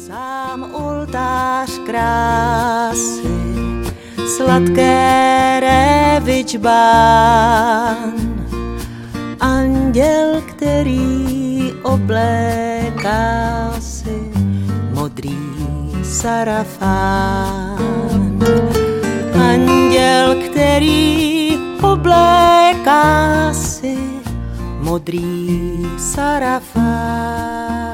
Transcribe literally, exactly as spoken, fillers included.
Sám oltář krásy, sladké révičbán, anděl, který obléká si modrý sarafán. Anděl, který obléká si modrý sarafán.